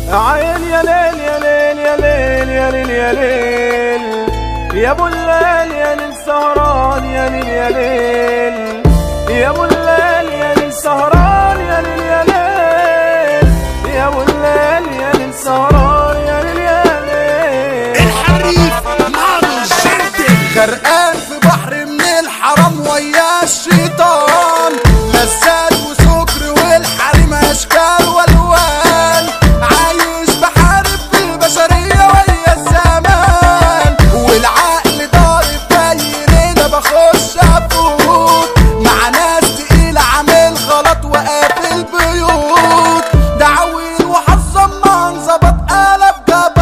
عين يا ليل يا ليل يا ليل يا ليل يا ليل يا ابو الليل يا ليل سهران يا ليل يا ليل يا ابو الليل يا ليل سهران يا ليل يا ليل يا ابو الليل يا ليل سهران يا ليل يا ليل. الحريف مارو الجردل غرقان في بحر من الحرام ويا الشيطان، لذات وسكر والحريم اشكال والوان، عايش بحارب بالبشريه ويا الزمان، والعقل ضارب باين بخش افوت مع ناس تقيله عامل غلط وقافل بيوت، دعوين وحظم ما انظبط قلب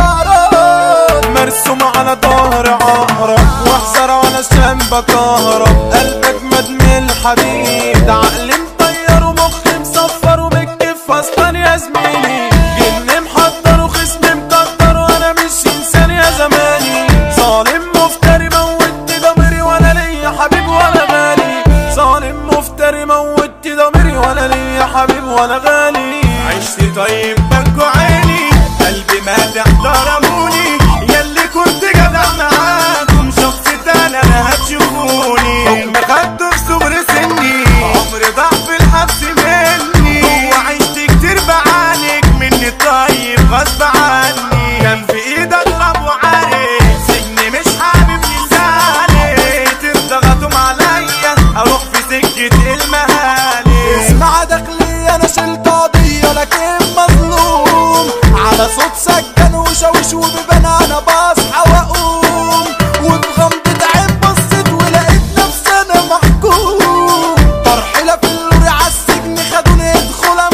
جبروت، مرسوم على ظهر عقرب واحذر علشان بكهرب، قلبك مدمن الحديد عقلي مطير ومخي مصفر وبكتف اصلا يا زميلي، جن محضر وخصمي مكتر وانا مش انسان يا زماني، ظالم مفتري موت ضميري ولا ليا حبيب ولا غالي، ظالم مفتري موت ضميري ولا ليا حبيب ولا غالي. عشت طيب بكوا عيني قلبي مات احترموني، ياللي كنت جدع معاكم شخص تاني انا هتشوفوني، حكم خدته في صغر سني عمري ضاع في الحبس مني، وعشت كتير بعانك مني طيب غصب عني، كان في ايدي اضرب وعارف سجني مش حابب لساني، تضغطوا عليا اروح في سكة المهالي. اسمع داخلي انا شلت قضيه لكن مظلوم، على صوت سجن وشوش وبيبان انا بصحى واقوم، وبغمضة عين بصيت ولقيت نفسي انا محكوم، ترحيله في اللوري عالسجن خدوني ادخل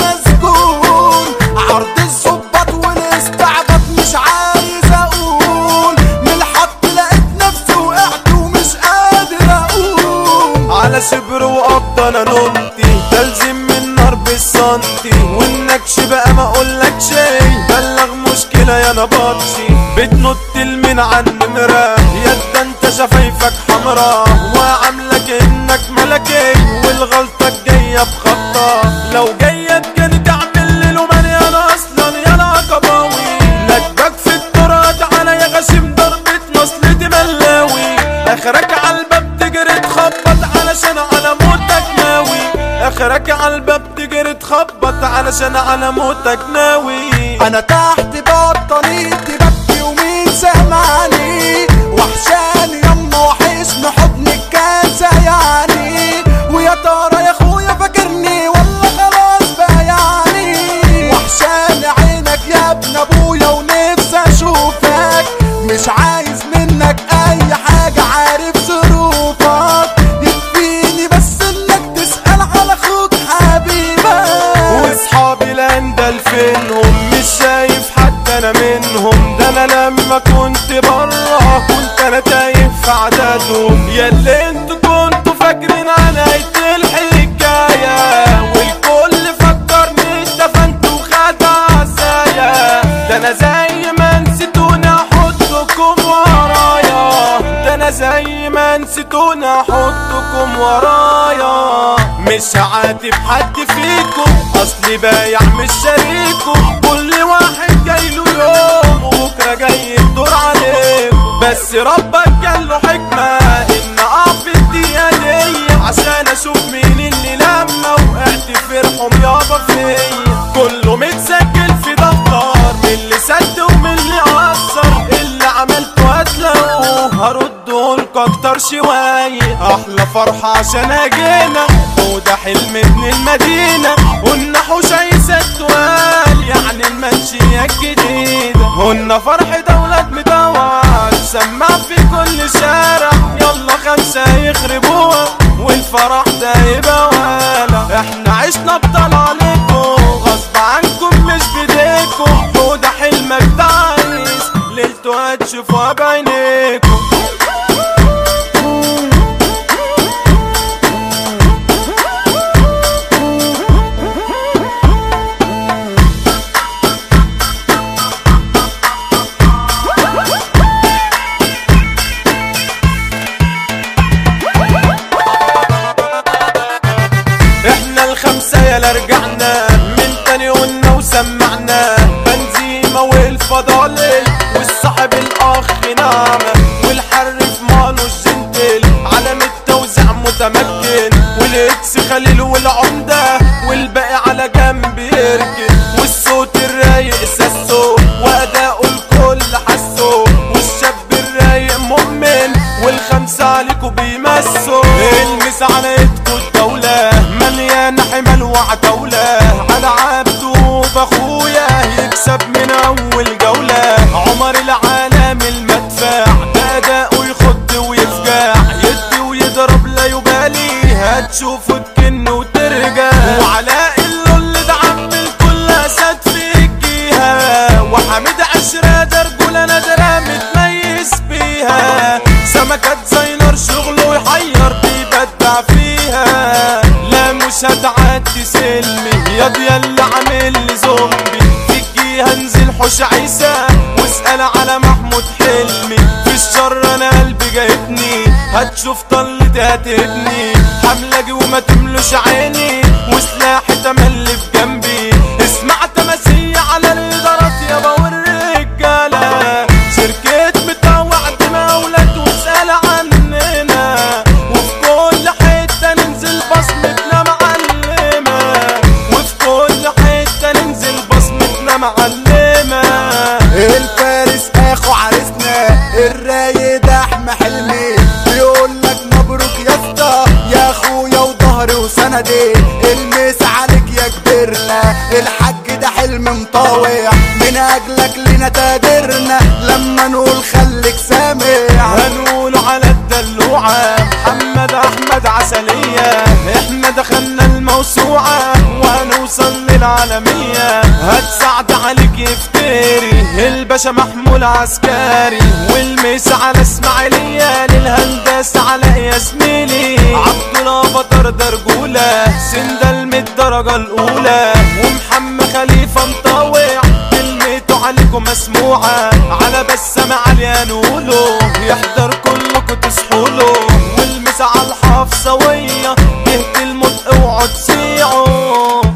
مسجون، عرض الظباط والاستعباط مش عايز اقول، من الحط لقيت نفسي وقعت ومش قادر اقوم، على شبر وقبضة انا نمتي تلزم من نار بالسنتي، والنكش بقى ما اقولك شي بلغ مشكلة يا نبطشي، بتنط المين عن نمرة يا انت شفايفك حمرا وعاملة كأنك ملكي، والغلطة الجاية بخطة لو جاية تجاني تعمل لي لومان يا انا اصلا يا انا قباوي، لكبك في التراب تعالى يا غشيم ضربة نصلتي ملاوي، اخرك عالباب تجري تخبط علشان على موتك ناوي، اخرك عالباب تجري تخبط علشان على موتك ناوي. انا تحت بطانيتي ببكي ومين سامعني، وحشاني يما وحشني حضنك كان سايعني، ويا ترى يا اخويا فاكرني ولا خلاص بايعني، وحشاني عينك يا ابن ابويا ونفسي اشوفك، مش عايز منك اي حاجه عارف ظروفك، يكفيني بس انك تسال على اخوك حبيبك، واصحابي الاندل فينهم مش شايف حتى انا منهم، ده انا لما كنت برا كنت انا تايه في عددهم، ياللي انتوا كنتوا فاكرين انا الحكايه، والكل فكرني اتدفنت وخد عزايا، ده انا زي ما نسيتوني احطكم ورايا، ده انا زي ما نسيتوني احطكم ورايا، مش هعاتب حد فيكم اصلي بايع مش شريكم، كل واحد جايله يوم وبكره جاي الدور عليكم، بس ربك جاله حكمه ان اقف الدقيقه دي عشان اشوف مين اللي لما وقعت فرحهم يابا فيا، كله متسجل في دفتر من اللي سد ومن اللي قصر، اللي عملته هتلاقوه هرده لكم اكتر شويه، احلى فرحه عشان اجينا وده حلم ابن المدينه، والنحوش عيسى وقال يعني المنشيه الجديده، قلنا فرح دولة مدوال سمع في كل شارع، يلا خمسه يخربوها والفرح ده يبقى والا، احنا عشنا بطل عليكم غصب عنكم مش بديكم، وده حلمك ده عايز ليلته هتشوفوها بعينيكم. احنا الخمسة يلا رجعنا من تاني قلنا وسمعنا، بنزين خليل والعمدة والباقي على جنب يركن، والصوت الرايق ساسو وأداؤه الكل حسه، والشاب الرايق مؤمن والخمسة عليكوا بيمسوا. المس على ايدكوا الدولة مليانة حمل وعتولة، على عبده بأخويا يكسب من أول جولة. عمر العالم المدفع ده أداؤه يخد ويفجع، يدي ويضرب لا يبالي، هتشوفه تكن وترجع. وعلاء اللي ده عم الكل أسد في الجهة، وحميد عشرة ده رجولة نادرة متميز بيها، سمكات زينر شغله يحير بيبدع فيها. لا مش هتعدي سلمي ياض ياللي عامل لي زومبي، في الجهة انزل حوش عيسى واسأل على محمود حلمي. في الشر انا قلبي جايبني، هتشوف طلتي هتهبني، حملجي وما تملوش عيني، وسلاحي تملي في جنبي. اسمع تماسية على الادارات يابا والرجالة، شركة متوع دماولات واسأل عننا، وفي كل حتة ننزل بصمتنا معلمة، وفي كل حتة ننزل بصمتنا معلمة. الفارس اخو عريسنا الرايق ده احمى حلمي، بيقولك مبروك يا اسطى يا اخويا وظهري وسندي. المس عليك يا كبرنا، الحاج ده حلم مطاوع، من اجلك لنا تقدرنا، لما نقول خليك سامع. هنقولوا على الدلوعة محمد احمد عسلية، احنا دخلنا الموسوعة وهنوصل للعالمية. هتساعد عليك يفتري الباشا محمول عسكري، والميس على اسماعيلية للهندسة على يا زميلي. عبدالله بطر ده رجولة سندل من الدرجة الأولى، ومحمد خليفة مطاوع كلمته عليكم مسموعة، على بسام عالية نقوله يحضر كلكم تصحوله. والمس على الحفصوية جهة الموت اوعوا تسيعوا.